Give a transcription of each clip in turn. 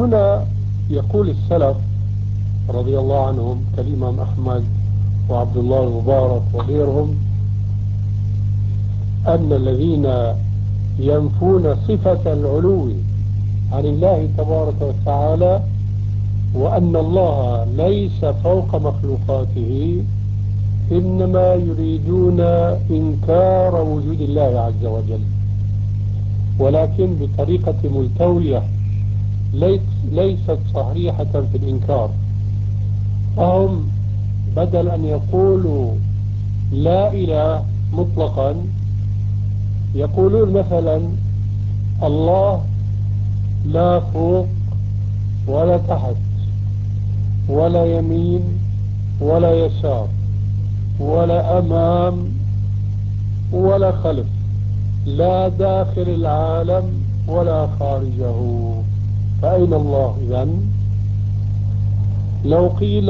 هنا يقول السلف رضي الله عنهم كالإمام أحمد وعبد الله المبارك وغيرهم أن الذين ينفون صفة العلو عن الله تبارك وتعالى وأن الله ليس فوق مخلوقاته إنما يريدون إنكار وجود الله عز وجل، ولكن بطريقة ملتوية ليست صريحة في الإنكار. فهم بدل أن يقولوا لا إله مطلقا يقولون مثلا الله لا فوق ولا تحت ولا يمين ولا يسار ولا أمام ولا خلف، لا داخل العالم ولا خارجه. فأين الله إذن؟ لو قيل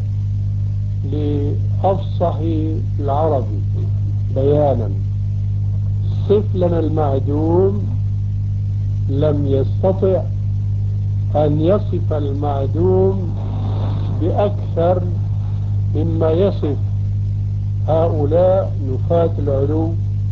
لأفصح العرب بيانا صف لنا المعدوم، لم يستطع أن يصف المعدوم بأكثر مما يصف هؤلاء نفاة العلو.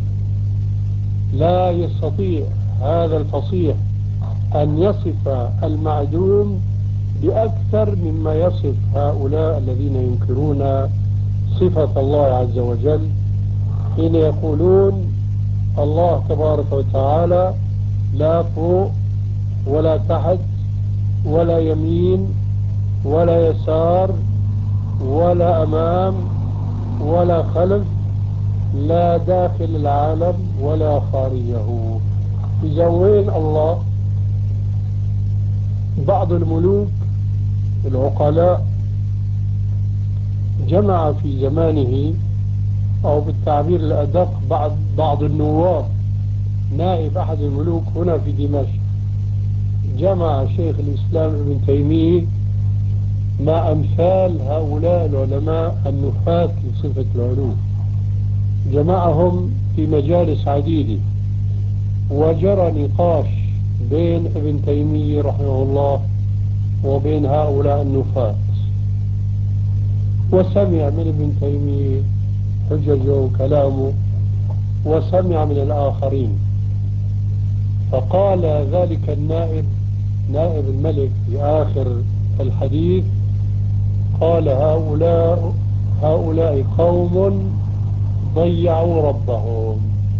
لا يستطيع هذا الفصيح أن يصف المعدوم بأكثر مما يصف هؤلاء الذين ينكرون صفة الله عز وجل، حين يقولون الله تبارك وتعالى لا فوق ولا تحت ولا يمين ولا يسار ولا أمام ولا خلف، لا داخل العالم ولا خارجه. إذا وين الله؟ بعض الملوك العقلاء جمع في زمانه، أو بالتعبير الأدق بعض النواب، نائب أحد الملوك هنا في دمشق، جمع شيخ الإسلام ابن تيمية مع أمثال هؤلاء العلماء النفاة لصفة العلو، جمعهم في مجالس عديدة، وجرى نقاش بين ابن تيمية رحمه الله وبين هؤلاء النفاة، وسمع من ابن تيمية حججه وكلامه وسمع من الآخرين. فقال ذلك النائب، نائب الملك في آخر الحديث، قال هؤلاء قوم ضيعوا ربهم.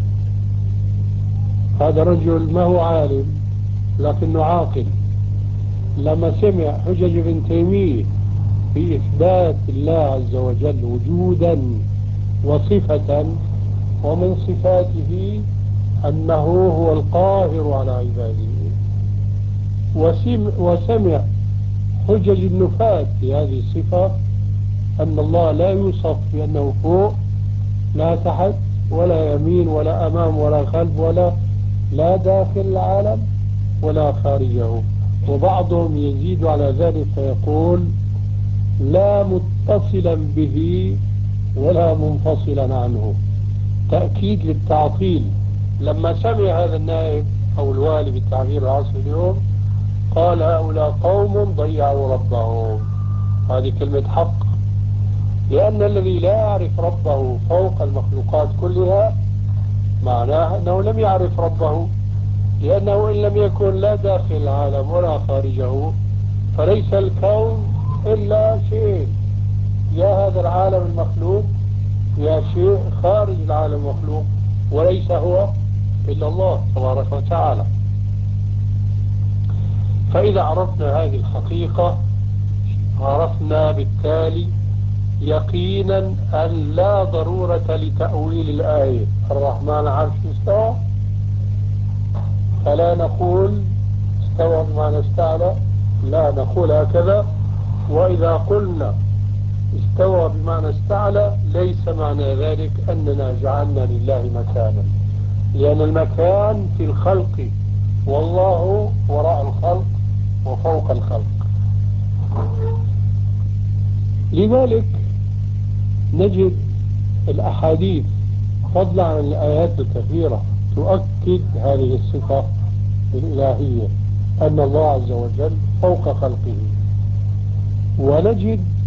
هذا رجل ما هو عالم لكنه عاقل، لما سمع حجج ابن تيمية في إثبات الله عز وجل وجودا وصفة، ومن صفاته أنه هو القاهر على عباده، وسمع حجج النفاة في هذه الصفة أن الله لا يوصف بأنه فوق لا تحت ولا يمين ولا أمام ولا خلف ولا لا داخل العالم ولا خارجه. وبعضهم يزيد على ذلك فيقول لا متصلا به ولا منفصلا عنه، تأكيد للتعطيل. لما سمع هذا النائب أو الوالي بالتعبير العصري اليوم قال هؤلاء قوم ضيعوا ربهم، هذه كلمة حق، لأن الذي لا يعرف ربه فوق المخلوقات كلها معناه أنه لم يعرف ربه، لأنه إن لم يكن لا داخل العالم ولا خارجه فليس الكون إلا شيء، يا هذا العالم المخلوق يا شيء خارج العالم المخلوق، وليس هو إلا الله تبارك وتعالى. فإذا عرفنا هذه الحقيقة عرفنا بالتالي يقينا أن لا ضرورة لتأويل الآية الرحمن على العرش استوى، فلا نقول استوى بمعنى استعلى، لا نقول هكذا. وإذا قلنا استوى بمعنى استعلى ليس معنى ذلك أننا جعلنا لله مكانا، لأن المكان في الخلق والله وراء الخلق وفوق الخلق. لذلك نجد الأحاديث فضلا عن الآيات الكثيرة تؤكد هذه الصفة الإلهية، أن الله عز وجل فوق خلقه. ونجد